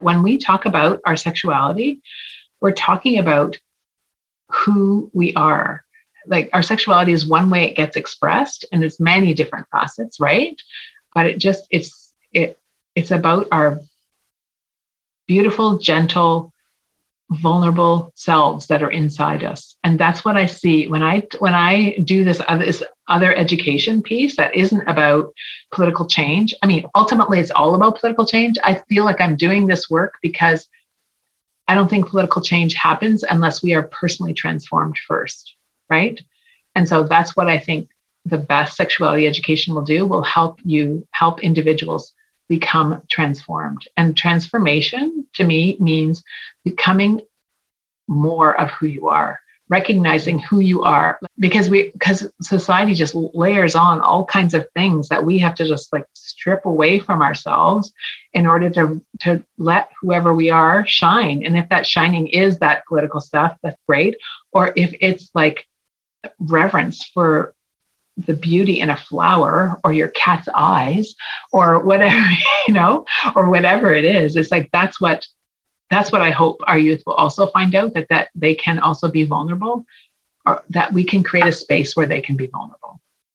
When we talk about our sexuality, we're talking about who we are. Like our sexuality is one way it gets expressed, and there's many different facets, right? But it's about our beautiful, gentle, vulnerable selves that are inside us. And that's what I see when I do this other education piece that isn't about political change. I mean, ultimately it's all about political change. I feel like I'm doing this work because I don't think political change happens unless we are personally transformed first, right? And so that's what I think the best sexuality education will do, will help individuals become transformed. And transformation to me means becoming more of who you are, recognizing who you are, because society just layers on all kinds of things that we have to just like strip away from ourselves in order to let whoever we are shine. And if that shining is that political stuff, that's great. Or if it's like reverence for the beauty in a flower or your cat's eyes or whatever, or whatever it is, it's like, that's what I hope our youth will also find out, that they can also be vulnerable, or that we can create a space where they can be vulnerable.